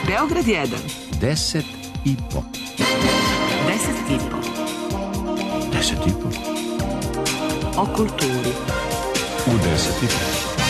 Beograd 1. 10 i po. 10 i po. 10 i po. O kulturi. U 10 i po.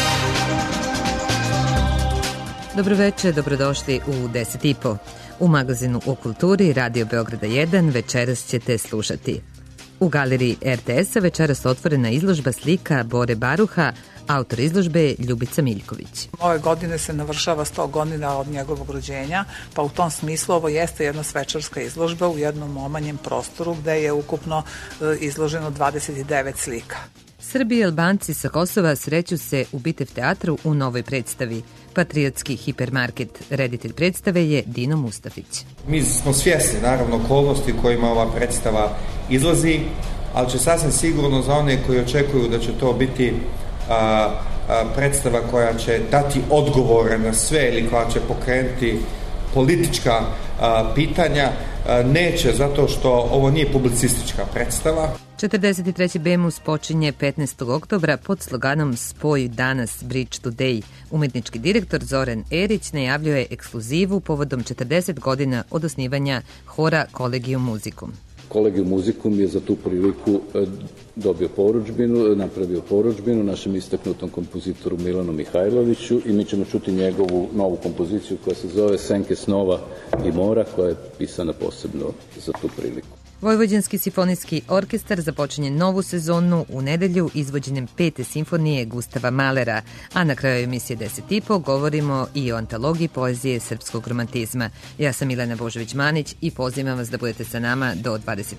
Dobro večer, dobrodošli u 10 i po. U magazinu o kulturi Radio Beograda 1 večeras ćete slušati. U galeriji RTS-a večeras otvorena izložba slika Bore Baruha, autor izložbe je Ljubica Miljković. Ove godine se navršava 100 godina od njegovog rođenja, pa u tom smislu ovo jeste jedna svečarska izložba u jednom omanjem prostoru gde je ukupno izloženo 29 slika. Srbi i Albanci sa Kosova sreću se u Bitev teatru u novoj predstavi. Patriotski hipermarket. Reditelj predstave je Dino Mustafić. Mi smo svjesni, naravno, okolnosti u kojima ova predstava izlazi, ali će sasvim sigurno za one koji očekuju da će to biti predstava koja će dati odgovore na sve ili koja će pokrenuti politička pitanja, neće, zato što ovo nije publicistička predstava. 43. BEMUS počinje 15. oktobra pod sloganom Spoj danas, Bridge Today. Umetnički direktor Zoran Erić najavljuje ekskluzivu povodom 40 godina od osnivanja hora Collegium Musicum. Collegium Musicum je za tu priliku dobio porudžbinu, napravio porudžbinu našem istaknutom kompozitoru Milanu Mihajloviću i mi ćemo čuti njegovu novu kompoziciju koja se zove Senke snova i mora, koja je pisana posebno za tu priliku. Vojvođanski simfonijski orkestar započinje novu sezonu u nedelju izvođenjem 5. simfonije Gustava Mahlera, a na kraju emisije 10 i po govorimo i o antologiji poezije srpskog romantizma. Ja sam Milena Božović-Manić i pozivam vas da budete sa nama do 23.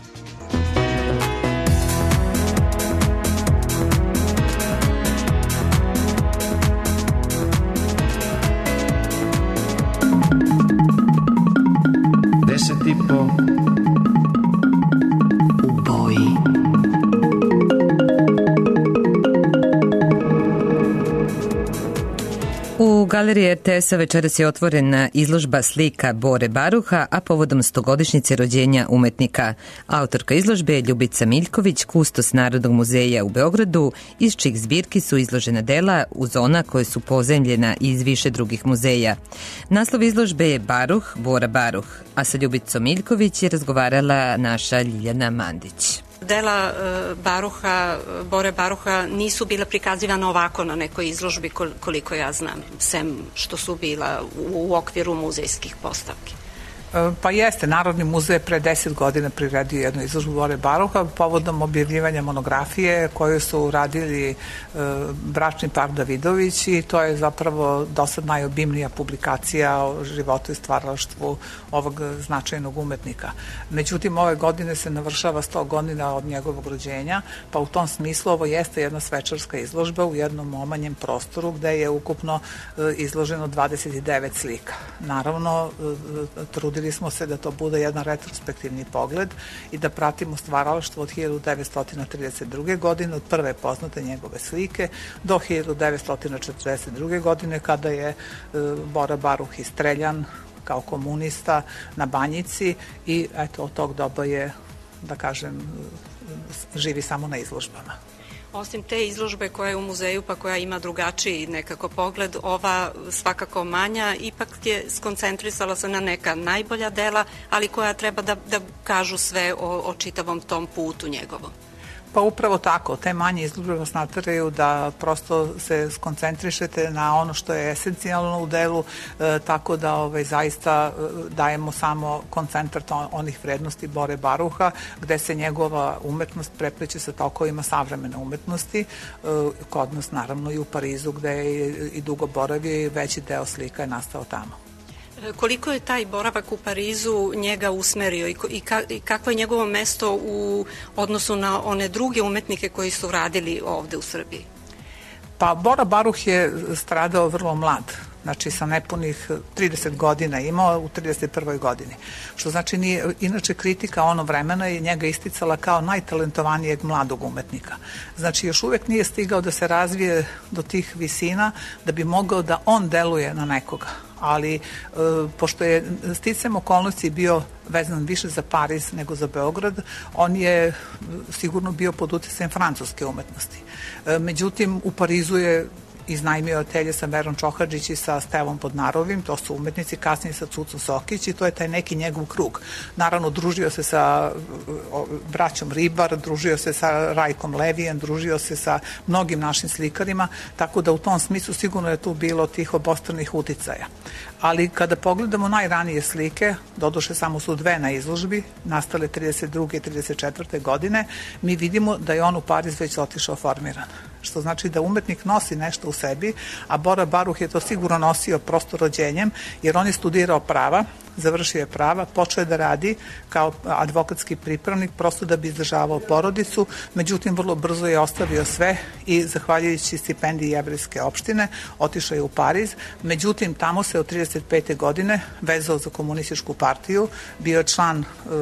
U galeriji RTS-a večeras je otvorena izložba slika Bore Baruha, a povodom 100-godišnjice rođenja umetnika. Autorka izložbe je Ljubica Miljković, kustos Narodnog muzeja u Beogradu, iz čijih zbirki su izložena dela uz ona koje su pozajmljena iz više drugih muzeja. Naslov izložbe je Baruh, Bora Baruh, a sa Ljubicom Miljković je razgovarala naša Ljiljana Mandić. Dela Bore Baruha nisu bila prikazivana ovako na nekoj izložbi koliko ja znam, sem što su bila u okviru muzejskih postavki. Pa jeste, Narodni muzej pre 10 godina priredio jednu izložbu Bore Baruha povodom objavljivanja monografije koju su radili bračni par Davidović i to je zapravo dosad najobimnija publikacija o životu i stvaralaštvu ovog značajnog umetnika. Međutim, ove godine se navršava 100 godina od njegovog rođenja, pa u tom smislu ovo jeste jedna svečarska izložba u jednom omanjem prostoru gde je ukupno izloženo 29 slika. Naravno, trudili smo se da to bude jedan retrospektivni pogled i da pratimo stvaralaštvo od 1932. godine, od prve poznate njegove slike, do 1942. godine kada je Bora Baruh istreljan kao komunista na Banjici i eto, od tog doba je, da kažem, živi samo na izložbama. Osim te izložbe koja je u muzeju pa koja ima drugačiji nekako pogled, ova svakako manja ipak je skoncentrisala se na neka najbolja dela, ali koja treba da kažu sve o čitavom tom putu njegovom. Pa upravo tako, te manje izložbe vas nateraju da prosto se skoncentrišete na ono što je esencijalno u delu, tako da zaista dajemo samo koncentrat onih vrednosti Bore Baruha, gde se njegova umetnost prepliče sa tokovima savremene umetnosti, kod nas naravno i u Parizu gde je i dugo boravio i veći deo slika je nastao tamo. Koliko je taj boravak u Parizu njega usmerio i kakvo je njegovo mesto u odnosu na one druge umetnike koji su radili ovde u Srbiji? Pa Bora Baruh je stradao vrlo mlad. Znači sa nepunih 30 godina imao u 31. godini. Što znači nije, inače kritika ono vremena je njega isticala kao najtalentovanijeg mladog umetnika. Znači još uvek nije stigao da se razvije do tih visina da bi mogao da on deluje na nekoga. Ali pošto je sticam okolnosti bio vezan više za Pariz nego za Beograd, on je sigurno bio pod uticajem francuske umetnosti. Međutim, u Parizu je iznajmio atelje sa Verom Čohadžić i sa Stevom Podnarovim, to su umetnici, kasnije sa Cucom Sokić, i to je taj neki njegov krug. Naravno, družio se sa braćom Ribar, družio se sa Rajkom Levijem, družio se sa mnogim našim slikarima, tako da u tom smislu sigurno je tu bilo tih obostranih uticaja. Ali kada pogledamo najranije slike, doduše samo su dve na izložbi, nastale 32. i 34. godine, mi vidimo da je on u Pariz već otišao formiran. Što znači da umetnik nosi nešto u sebi, a Bora Baruh je to sigurno nosio prosto rođenjem, jer on je studirao prava, završio je prava, počeo je da radi kao advokatski pripravnik, prosto da bi izdržavao porodicu, međutim vrlo brzo je ostavio sve i zahvaljujući stipendiji Jevrejske opštine otišao je u Pariz, međutim tamo se od 35. godine vezao za komunističku partiju, bio je član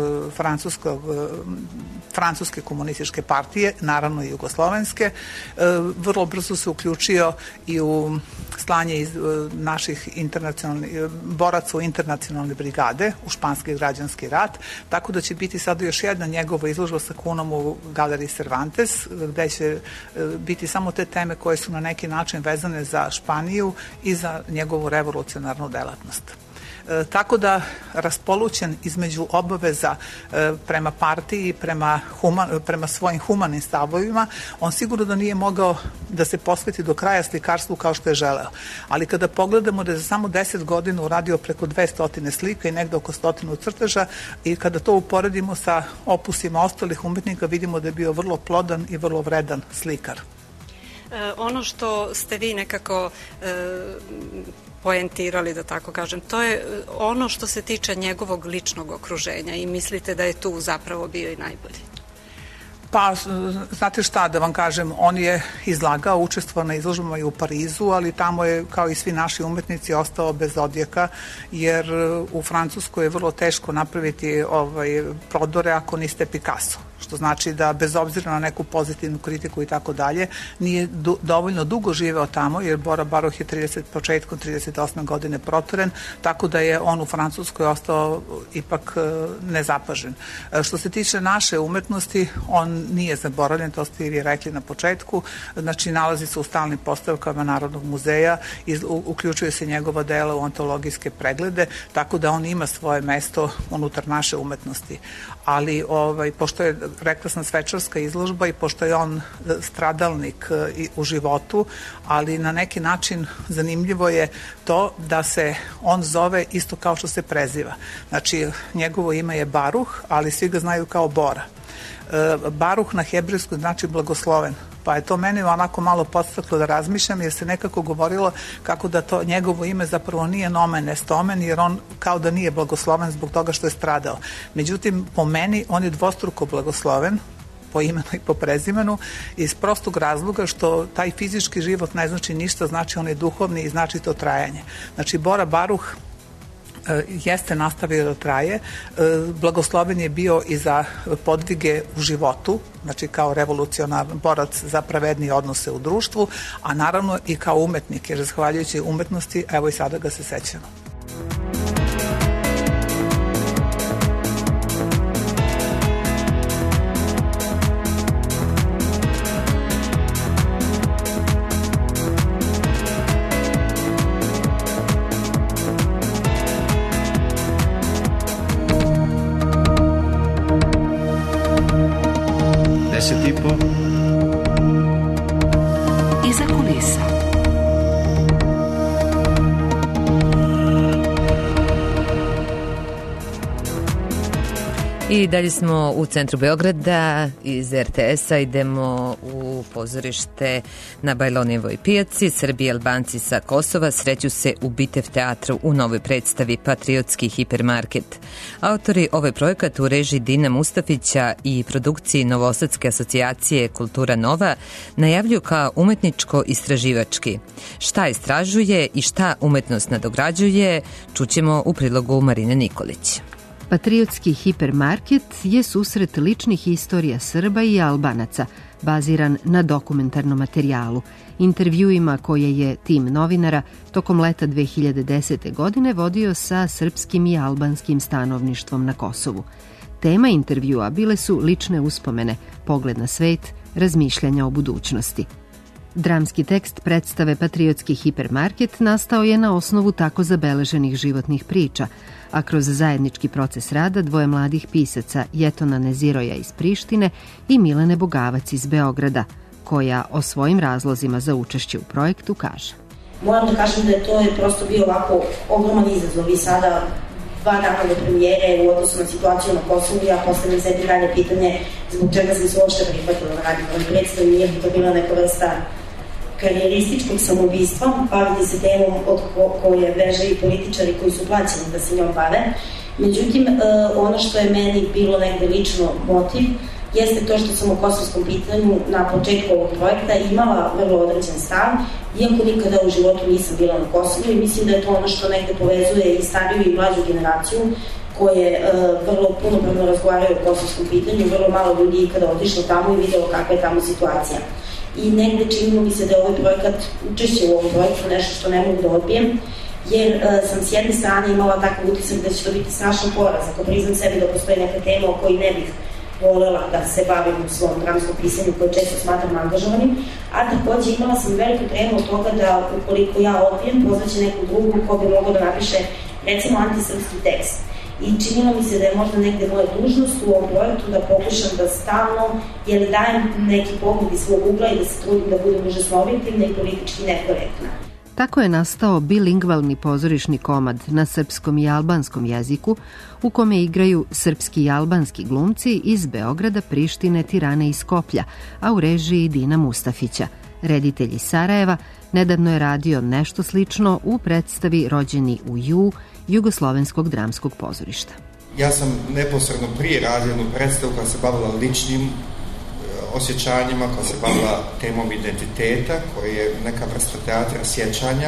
francuske komunističke partije, naravno i jugoslovenske, vrlo brzo se uključio i u slanje iz naših boraca u internacionalne brigade, u španski građanski rat, tako da će biti sada još jedna njegova izložba sa kunom u galeriji Cervantes, gde će biti samo te teme koje su na neki način vezane za Španiju i za njegovu revolucionarnu delatnost. Tako da raspolućen između obaveza prema partiji i prema svojim humanim stavovima, on sigurno da nije mogao da se posveti do kraja slikarstvu kao što je želeo. Ali kada pogledamo da je za samo 10 godina uradio preko 200 slika i negde oko 100 crteža, i kada to uporedimo sa opusima ostalih umetnika, vidimo da je bio vrlo plodan i vrlo vredan slikar. Ono što ste vi nekako poentirali, da tako kažem, to je ono što se tiče njegovog ličnog okruženja, i mislite da je tu zapravo bio i najbolji? Pa, znate šta da vam kažem, on je izlagao, učestvovao na izložbama i u Parizu, ali tamo je, kao i svi naši umetnici, ostao bez odjeka, jer u Francuskoj je vrlo teško napraviti prodore ako niste Picasso. Što znači da bez obzira na neku pozitivnu kritiku i tako dalje, nije dovoljno dugo živeo tamo, jer Bora Baruh je početkom 38. godine protoren, tako da je on u Francuskoj ostao ipak nezapažen. Što se tiče naše umetnosti, on nije zaboravljen, to ste i vi rekli na početku, znači nalazi se u stalnim postavkama Narodnog muzeja, uključuje se njegova dela u antologijske preglede, tako da on ima svoje mesto unutar naše umetnosti. Ali pošto je prekrasna svečarska izložba i pošto je on stradalnik u životu, ali na neki način zanimljivo je to da se on zove isto kao što se preziva. Znači, njegovo ime je Baruh, ali svi ga znaju kao Bora. Baruh na hebrejsku znači blagosloven, pa je to meni onako malo podstaklo da razmišljam, jer se nekako govorilo kako da to njegovo ime zapravo nije nomen est omen, jer on kao da nije blagosloven zbog toga što je stradao. Međutim, po meni on je dvostruko blagosloven, po imenu i po prezimenu, iz prostog razloga što taj fizički život ne znači ništa, znači on je duhovni i znači to trajanje. Znači, Bora Baruh jeste nastavio da traje, blagosloven je bio i za podvige u životu, znači kao revolucionarni borac za pravednije odnose u društvu, a naravno i kao umetnik, jer zahvaljujući umetnosti, evo i sada ga se sećamo. Iza kulisa. I dalje smo u centru Beograda, iz RTS-a idemo u pozorište na Bajlonijevoj pijaci. Srbi i Albanci sa Kosova sreću se u Bitev teatru u novoj predstavi Patriotski hipermarket. Autori ovaj projekat u režiji Dina Mustafića i produkciji Novosadske asocijacije Kultura Nova najavljuju kao umetničko-istraživački. Šta istražuje i šta umetnost nadograđuje, čućemo u prilogu Marine Nikolić. Patriotski hipermarket je susret ličnih istorija Srba i Albanaca, baziran na dokumentarnom materijalu, intervjuima koje je tim novinara tokom leta 2010. godine vodio sa srpskim i albanskim stanovništvom na Kosovu. Tema intervjua bile su lične uspomene, pogled na svet, razmišljanja o budućnosti. Dramski tekst predstave Patriotski hipermarket nastao je na osnovu tako zabeleženih životnih priča, a kroz zajednički proces rada dvoje mladih pisaca Jetona Neziroja iz Prištine i Milene Bogavac iz Beograda, koja o svojim razlozima za učešće u projektu kaže. Moram da kažem da je to prosto bio ovako ogroman izazov i sada 2 dana do premijere u odnosu na situaciju na Kosovu ja postavljam sebi dalje pitanje zbog čega sam se uopšte prihvatila da radim ovoj predstavi, nije bi to bila neka vrsta karijerističkog samoubistva, baviti se temom od koje beže i političari koji su plaćeni da se njom bave. Međutim, ono što je meni bilo negde lično motiv jeste to što sam u kosovskom pitanju na početku ovog projekta imala vrlo određen stav, iako nikada u životu nisam bila na Kosovu i mislim da je to ono što negde povezuje i stariju i mlađu generaciju koje vrlo punopravno razgovaraju o kosovskom pitanju, vrlo malo ljudi ikada otišlo tamo i videlo kakva je tamo situacija. I negde činilo mi se da je ovaj projekat, učešće u ovom projektu, nešto što ne mogu da odbijem, jer sam s jedne strane imala takav utisak da će to biti strašan poraz, ako priznam sebi da postoji neka tema o kojoj ne bih volela da se bavim u svom dramskom pisanju koje često smatram angažovanim, a takođe imala sam veliku tremu od toga da ukoliko ja odbijem, pozvaće neku drugu ko bi mogao da napiše recimo antisrpski tekst. I činilo mi se da je možda negde moja dužnost u ovom projektu da pokušam da stalno dajem neki pogled iz svog ugla i da se trudim da budem užasno objektivna i politički nekorektna. Tako je nastao bilingvalni pozorišni komad na srpskom i albanskom jeziku u kome igraju srpski i albanski glumci iz Beograda, Prištine, Tirane i Skoplja, a u režiji Dina Mustafića. Reditelj iz Sarajeva nedavno je radio nešto slično u predstavi Rođeni u Ju Jugoslovenskog dramskog pozorišta. Ja sam neposredno prije radio jednu predstavu koja se bavila ličnim osjećanjima, koja se bavila temom identiteta, koja je neka vrsta teatra sjećanja.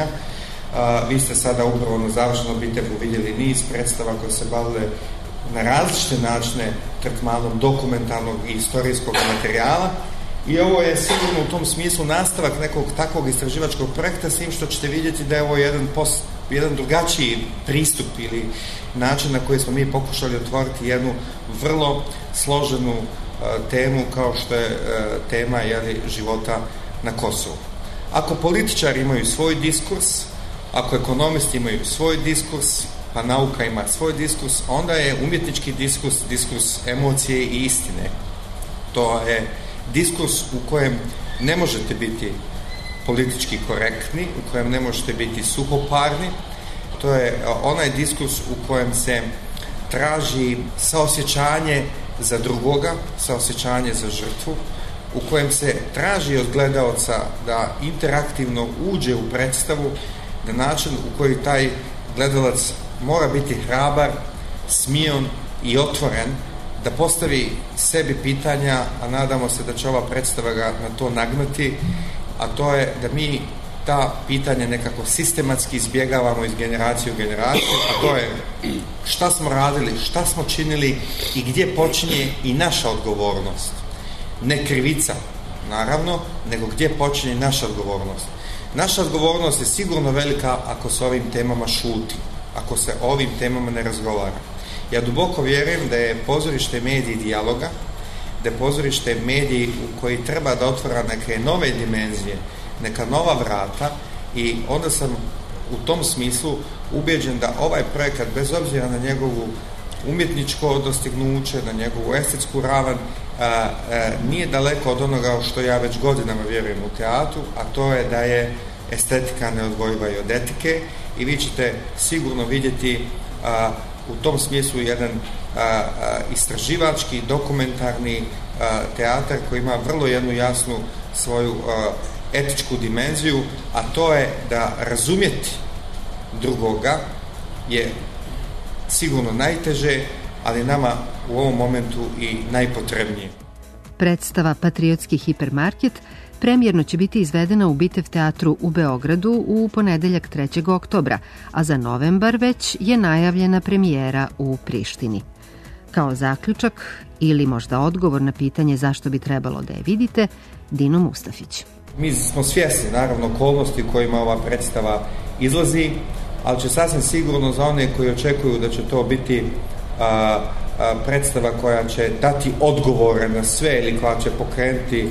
Vi ste sada upravo na završenom Bitevu vidjeli niz predstava koje se bavile na različite načine tretmanom dokumentarnog i istorijskog materijala. I ovo je sigurno u tom smislu nastavak nekog takvog istraživačkog projekta, s tim što ćete vidjeti da je ovo jedan drugačiji pristup ili način na koji smo mi pokušali otvoriti jednu vrlo složenu temu kao što je tema života na Kosovu. Ako političari imaju svoj diskurs, ako ekonomisti imaju svoj diskurs, pa nauka ima svoj diskurs, onda je umjetnički diskurs emocije i istine. To je diskurs u kojem ne možete biti politički korektni, u kojem ne možete biti suhoparni. To je onaj diskurs u kojem se traži saosjećanje za drugoga, saosjećanje za žrtvu, u kojem se traži od gledaoca da interaktivno uđe u predstavu na način u koji taj gledalac mora biti hrabar, smion i otvoren, da postavi sebi pitanja, a nadamo se da će ova predstava ga na to nagnati, a to je da mi ta pitanja nekako sistematski izbjegavamo iz generacije u generaciju, a to je šta smo radili, šta smo činili i gdje počinje i naša odgovornost. Ne krivica, naravno, nego gdje počinje naša odgovornost. Naša odgovornost je sigurno velika ako se ovim temama šuti, ako se ovim temama ne razgovara. Ja duboko vjerujem da je pozorište medij dijaloga, da je pozorište medij u koji treba da otvara neke nove dimenzije, neka nova vrata, i onda sam u tom smislu ubeđen da ovaj projekat, bez obzira na njegovu umjetničko dostignuće, na njegovu estetsku ravan, nije daleko od onoga što ja već godinama vjerujem u teatru, a to je da je estetika neodvojiva i od etike, i vi ćete sigurno vidjeti u tom smislu jedan istraživački, dokumentarni teatar koji ima vrlo jednu jasnu svoju etičku dimenziju, a to je da razumjeti drugoga je sigurno najteže, ali nama u ovom momentu i najpotrebnije. Predstava Patriotski hipermarket premijerno će biti izvedena u Bitev teatru u Beogradu u ponedeljak 3. oktobra, a za novembar već je najavljena premijera u Prištini. Kao zaključak ili možda odgovor na pitanje zašto bi trebalo da je vidite, Dino Mustafić. Mi smo svjesni, naravno, okolnosti u kojima ova predstava izlazi, ali će sasvim sigurno za one koji očekuju da će to biti predstava koja će dati odgovore na sve ili koja će pokrenuti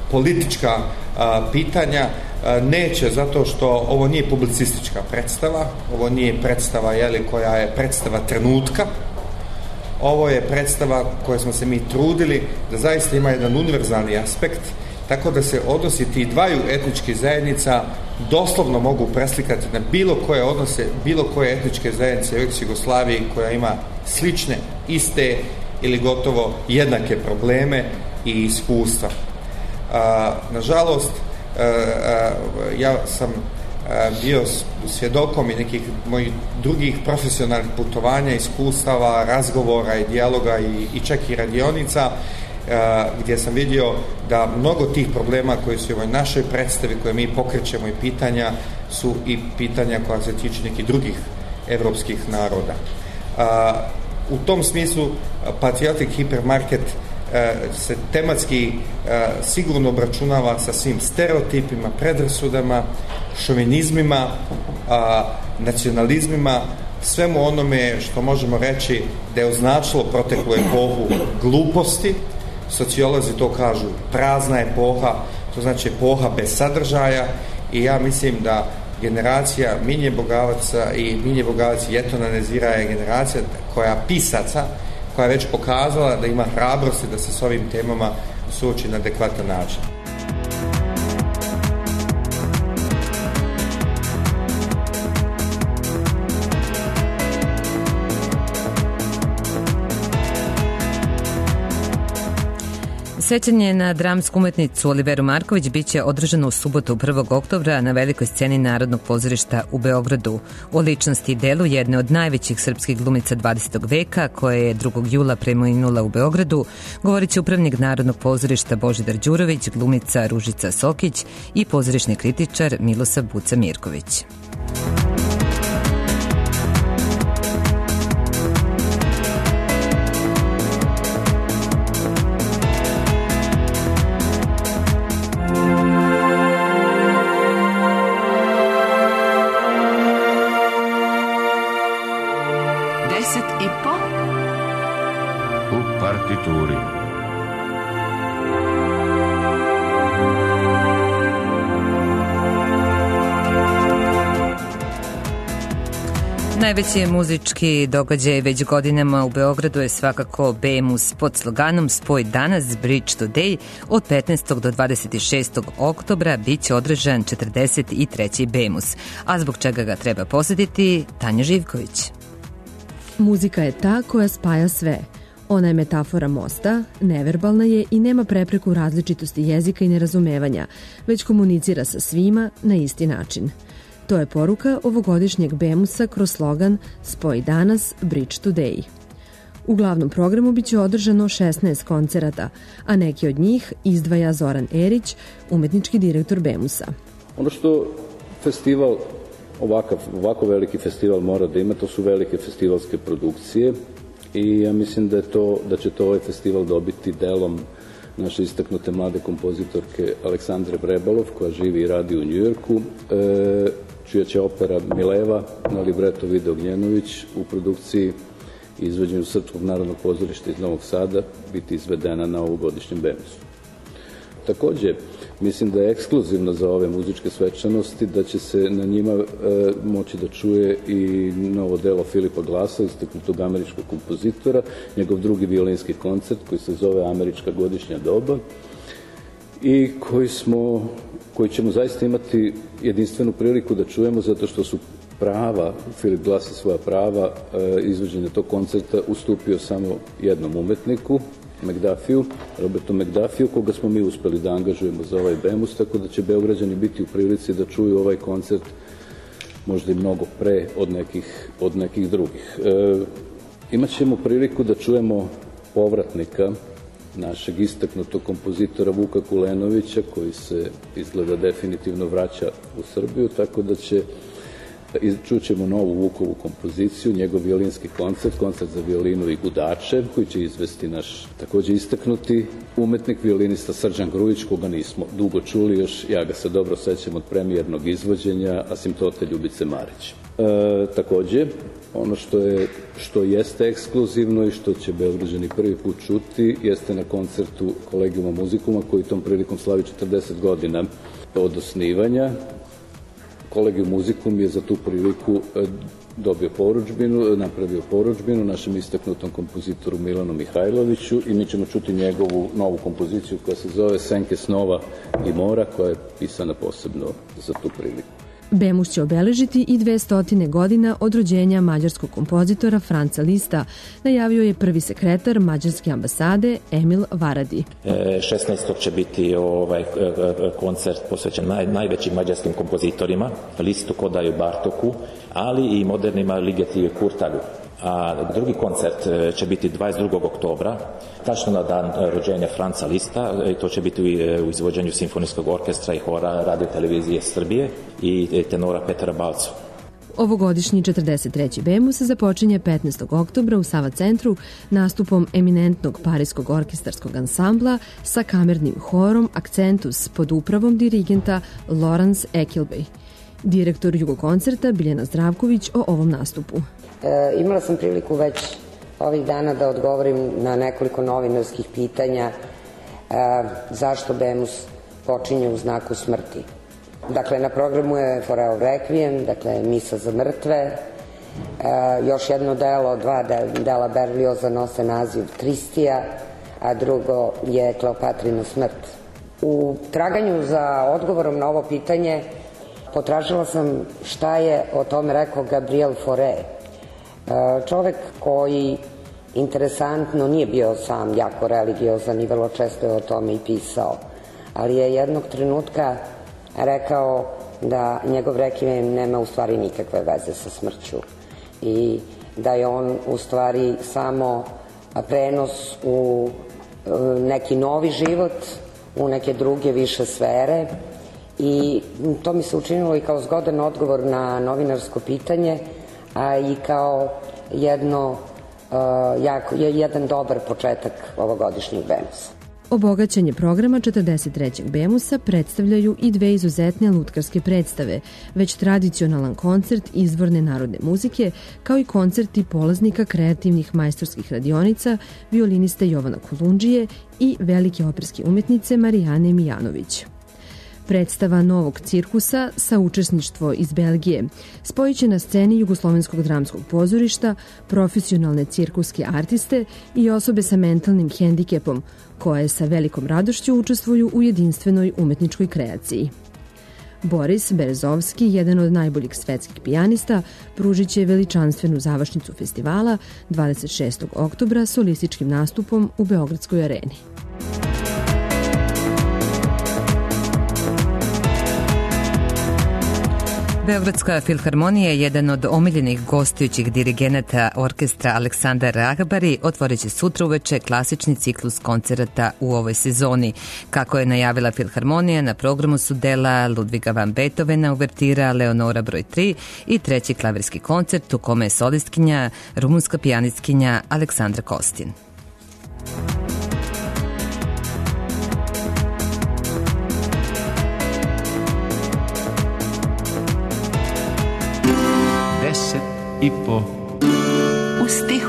politička pitanja. Neće, zato što ovo nije publicistička predstava, ovo nije predstava koja je predstava trenutka, ovo je predstava koje smo se mi trudili da zaista ima jedan univerzalni aspekt, tako da se odnosi tih dvaju etničkih zajednica doslovno mogu preslikati na bilo koje odnose, bilo koje etničke zajednice u ex-Jugoslaviji koja ima slične, iste ili gotovo jednake probleme i iskustva. Nažalost, ja sam bio svjedokom i nekih mojih drugih profesionalnih putovanja, iskustava, razgovora i dijaloga i čak i radionica, gdje sam vidio da mnogo tih problema koji su u ovoj našoj predstavi, koje mi pokrećemo i pitanja, su i pitanja koja se tiču nekih drugih evropskih naroda. U tom smislu Patriotic Hipermarket se tematski sigurno obračunava sa svim stereotipima, predrasudama, šovinizmima, nacionalizmima, svemu onome što možemo reći da je označilo proteklu epohu gluposti. Sociolozi to kažu prazna epoha, to znači epoha bez sadržaja, i ja mislim da generacija Minje Bogavaca i Minje Bogavac i Jetona Nezira je generacija pisaca koja je već pokazala da ima hrabrosti da se s ovim temama suoči na adekvatan način. Sećanje na dramsku umetnicu Oliveru Marković biće održano u subotu 1. oktobra na velikoj sceni Narodnog pozorišta u Beogradu. O ličnosti i delu jedne od najvećih srpskih glumica 20. veka, koja je 2. jula preminula u Beogradu, govorit će upravnik Narodnog pozorišta Božidar Đurović, glumica Ružica Sokić i pozorišni kritičar Milosav Buca Mirković. Partituri. Najveći muzički događaj već godinama u Beogradu je svakako Bemus pod sloganom Spoj danas, Bridge Today. Od 15. do 26. oktobra bit će održan 43. Bemus. A zbog čega ga treba posjetiti, Tanja Živković. Muzika je ta koja spaja sve. Ona je metafora mosta, neverbalna je i nema prepreku različitosti jezika i nerazumevanja, već komunicira sa svima na isti način. To je poruka ovogodišnjeg Bemusa kroz slogan Spoj danas, Bridge Today. U glavnom programu biće održano 16 koncerata, a neki od njih izdvaja Zoran Erić, umetnički direktor Bemusa. Ono što festival, ovako veliki festival mora da ima, to su velike festivalske produkcije, i ja mislim da će to ovaj festival dobiti delom naše istaknute mlade kompozitorke Aleksandre Brebalov, koja živi i radi u Njujorku, čija će opera Mileva na libreto Vide Ognjenović u produkciji i izvođenju Srpskog narodnog pozorišta iz Novog Sada biti izvedena na ovogodišnjem Bemusu. Takođe, mislim da je ekskluzivno za ove muzičke svečanosti da će se na njima moći da čuje i novo delo Filipa Glasa, istaknutog američkog kompozitora, njegov drugi violinski koncert koji se zove Američka godišnja doba i koji ćemo zaista imati jedinstvenu priliku da čujemo, zato što su prava, Filip Glas i svoja prava izvođenja tog koncerta ustupio samo jednom umetniku, Robertu McDuffiju, koga smo mi uspeli da angažujemo za ovaj Bemus, tako da će Beograđani biti u prilici da čuju ovaj koncert možda i mnogo pre od nekih drugih. Imaćemo priliku da čujemo povratnika našeg istaknutog kompozitora Vuka Kulenovića, koji se izgleda definitivno vraća u Srbiju, tako da čućemo novu Vukovu kompoziciju, njegov violinski koncert za violinu i gudače, koji će izvesti naš takođe istaknuti umetnik, violinista Srđan Grujić, koga nismo dugo čuli još, ja ga se dobro sećam od premijernog izvođenja Asimptote Ljubice Marić. Takođe, Ono što jeste ekskluzivno i što će Beograđani prvi put čuti jeste na koncertu Kolegijuma Muzikuma koji tom prilikom slavi 40 godina od osnivanja. Kolegijum Muzikum je za tu priliku napravio porudžbinu našem istaknutom kompozitoru Milanu Mihajloviću i mi ćemo čuti njegovu novu kompoziciju koja se zove Senke snova i mora, koja je pisana posebno za tu priliku. Bemus će obeležiti i 200 godina od rođenja mađarskog kompozitora Franca Lista, najavio je prvi sekretar mađarske ambasade Emil Varadi. 16. će biti koncert posvećen najvećim mađarskim kompozitorima, Listu, Kodaju, Bartoku, ali i modernima Ligeti i Kurtagu. A drugi koncert će biti 22. oktobra, tačno na dan rođenja Franca Lista, i to će biti u izvođenju Simfonijskog orkestra i hora Radio televizije Srbije i tenora Petra Balcu. Ovogodišnji 43. Bemus započinje 15. oktobra u Sava centru nastupom eminentnog parijskog orkestarskog ansambla sa kamernim horom Akcentus pod upravom dirigenta Laurence Ekilbey. Direktor Jugokoncerta Biljana Zdravković o ovom nastupu. Imala sam priliku već ovih dana da odgovorim na nekoliko novinarskih pitanja zašto Bemus počinje u znaku smrti. Dakle, na programu je Fauré Requiem, dakle, Misa za mrtve, još jedno delo, dva dela Berlioza nose naziv Tristija, a drugo je Kleopatrina smrt. U traganju za odgovorom na ovo pitanje potražila sam šta je o tome rekao Gabriel Fauré. Čovek koji interesantno nije bio sam jako religiozan i vrlo često je o tome i pisao, ali je jednog trenutka rekao da njegov Requiem nema u stvari nikakve veze sa smrću i da je on u stvari samo prenos u neki novi život, u neke druge više sfere, i to mi se učinilo i kao zgodan odgovor na novinarsko pitanje, a i kao jedan dobar početak ovogodišnjeg Bemusa. Obogaćenje programa 43. Bemusa predstavljaju i dve izuzetne lutkarske predstave, već tradicionalan koncert izvorne narodne muzike, kao i koncerti polaznika kreativnih majstorskih radionica, violiniste Jovana Kolundžije i velike operske umetnice Marijane Mijanović. Predstava novog cirkusa sa učesništvo iz Belgije spojit će na sceni Jugoslovenskog dramskog pozorišta profesionalne cirkuske artiste i osobe sa mentalnim hendikepom, koje sa velikom radošću učestvuju u jedinstvenoj umetničkoj kreaciji. Boris Berezovski, jedan od najboljih svetskih pijanista, pružit će veličanstvenu završnicu festivala 26. oktobra solističkim nastupom u Beogradskoj areni. Beogradska filharmonija je jedan od omiljenih gostujućih dirigenata orkestra Aleksandar Ragabari otvorit će sutra uveče klasični ciklus koncerata u ovoj sezoni. Kako je najavila filharmonija, na programu su dela Ludviga van Beethovena, uvertira Leonora broj 3 i treći klavirski koncert u kome je solistkinja rumunska pijanistkinja Aleksandra Kostin. I po u stihu.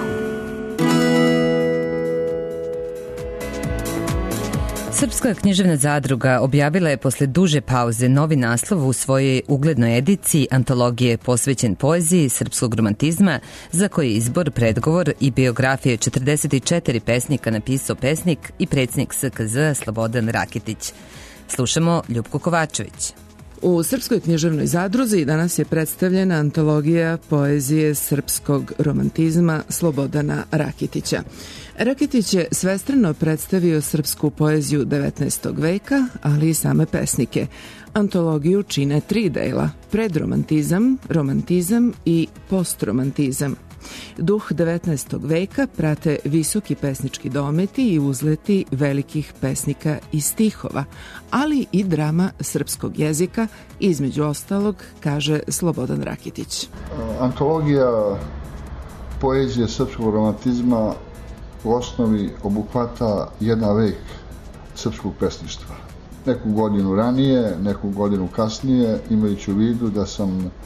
Srpska književna zadruga objavila je posle duže pauze novi naslov u svojoj uglednoj ediciji antologije posvećen poeziji srpskog romantizma, za koji izbor, predgovor i biografije 44 pesnika napisao pesnik i predsjednik SKZ Slobodan Rakitić. Slušamo Ljupku Kovačević. U Srpskoj književnoj zadruzi danas je predstavljena antologija poezije srpskog romantizma Slobodana Rakitića. Rakitić je svestrano predstavio srpsku poeziju 19. veka, ali i same pesnike. Antologiju čine 3 dela: predromantizam, romantizam i postromantizam. Duh 19. veka prate visoki pesnički dometi i uzleti velikih pesnika i stihova, ali i drama srpskog jezika, između ostalog, kaže Slobodan Rakitić. Antologija poezije srpskog romantizma u osnovi obuhvata 1 vek srpskog pesništva. Neku godinu ranije, neku godinu kasnije, imajući u vidu da sam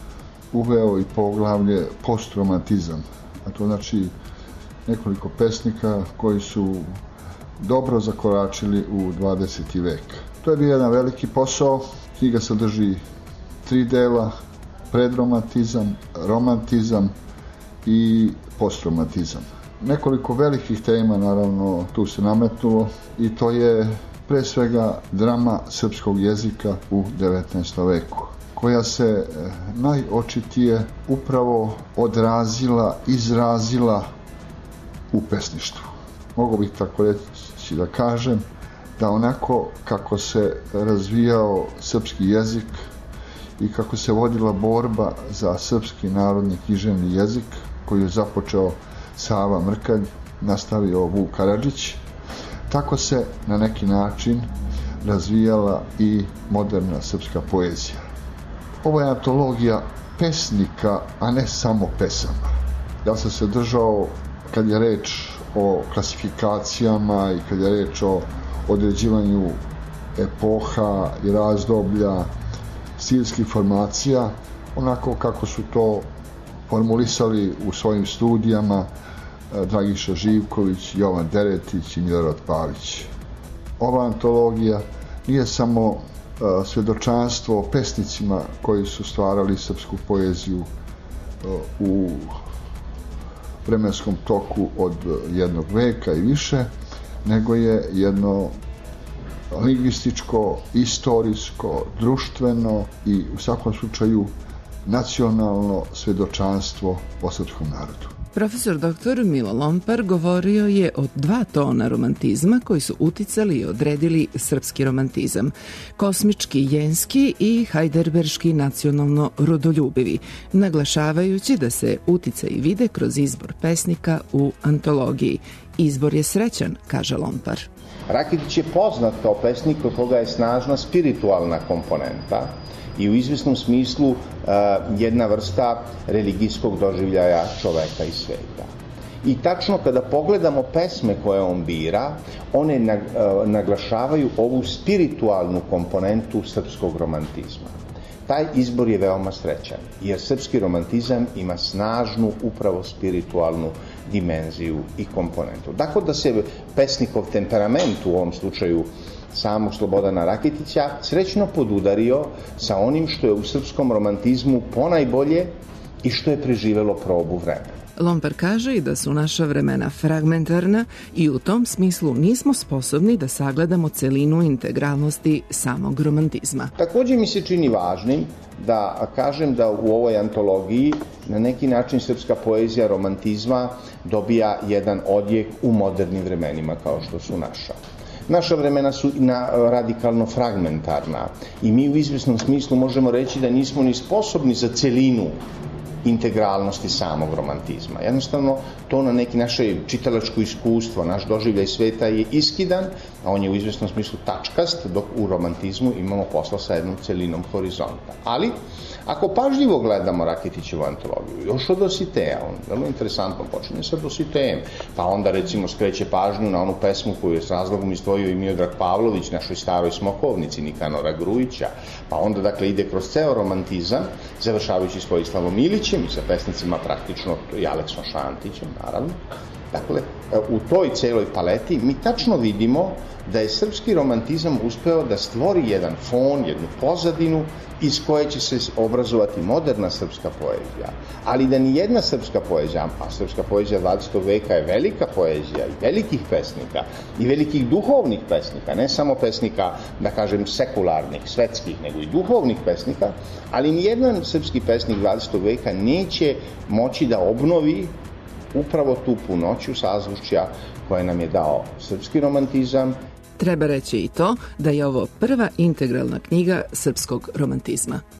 uveo i poglavlje postromantizam, a to znači nekoliko pesnika koji su dobro zakoračili u 20. vek. To je bio jedan veliki posao. Knjiga sadrži 3 dela: predromantizam, romantizam i postromantizam. Nekoliko velikih tema naravno tu se nametnulo i to je pre svega drama srpskog jezika u 19. veku, koja se najočitije upravo odrazila, izrazila u pesništvu. Mogu bih tako reći da kažem da onako kako se razvijao srpski jezik i kako se vodila borba za srpski narodni književni jezik, koju je započeo Sava Mrkalj, nastavio Vuk Karadžić, tako se na neki način razvijala i moderna srpska poezija. Ovo je antologija pesnika, a ne samo pesama. Ja sam se držao, kad je reč o klasifikacijama i kad je reč o određivanju epoha i razdoblja, stilskih formacija, onako kako su to formulisali u svojim studijama Dragiša Živković, Jovan Deretić i Milorad Pavić. Ova antologija nije samo svedočanstvo o pesnicima koji su stvarali srpsku poeziju u vremenskom toku od 1 veka i više, nego je jedno lingvističko, istorijsko, društveno i u svakom slučaju nacionalno svedočanstvo o srpskom narodu. Profesor dr. Milo Lompar govorio je o 2 tona romantizma koji su uticali i odredili srpski romantizam: kosmički jenski i hajderberški nacionalno rodoljubivi, naglašavajući da se uticaji vide kroz izbor pesnika u antologiji. Izbor je srećan, kaže Lompar. Rakitić je poznat kao pesnik kod koga je snažna spiritualna komponenta i u izvesnom smislu jedna vrsta religijskog doživljaja čoveka i sveta. I tačno kada pogledamo pesme koje on bira, one naglašavaju ovu spiritualnu komponentu srpskog romantizma. Taj izbor je veoma srećan, jer srpski romantizam ima snažnu upravo spiritualnu dimenziju i komponentu. Dakle, da se pesnikov temperament, u ovom slučaju samog Slobodana Rakitića, srećno podudario sa onim što je u srpskom romantizmu ponajbolje i što je preživelo probu vremena. Lompar kaže i da su naša vremena fragmentarna i u tom smislu nismo sposobni da sagledamo celinu integralnosti samog romantizma. Takođe mi se čini važnim da kažem da u ovoj antologiji na neki način srpska poezija romantizma dobija jedan odjek u modernim vremenima kao što su naša. Naša vremena su radikalno fragmentarna i mi u izvesnom smislu možemo reći da nismo ni sposobni za celinu integralnosti samog romantizma. Jednostavno, to na neki naše čitalačko iskustvo, naš doživljaj sveta je iskidan, a on je u izvesnom smislu tačkast, dok u romantizmu imamo posla sa jednom celinom horizonta. Ali, ako pažljivo gledamo Rakitićevu antologiju, još od Dositeja, on vrlo interesantno počinje sa Dositejem, pa onda recimo skreće pažnju na onu pesmu koju je s razlogom izdvojio i Miodrag Pavlović, našoj staroj smokovnici Nikanora Grujića, pa onda dakle ide kroz ceo romantizam, završavajući s Vojislavom Ilićem i sa pesnicima praktično i Aleksom Šantićem, naravno. Dakle, u toj celoj paleti mi tačno vidimo da je srpski romantizam uspeo da stvori jedan fon, jednu pozadinu iz koje će se obrazovati moderna srpska poezija. Ali da ni jedna srpska poezija, a srpska poezija 20. veka je velika poezija i velikih pesnika i velikih duhovnih pesnika, ne samo pesnika, da kažem, sekularnih, svetskih, nego i duhovnih pesnika, ali ni jedan srpski pesnik 20. veka neće moći da obnovi upravo tu punoću sazvučja koje nam je dao srpski romantizam. Treba reći i to da je ovo prva integralna knjiga srpskog romantizma.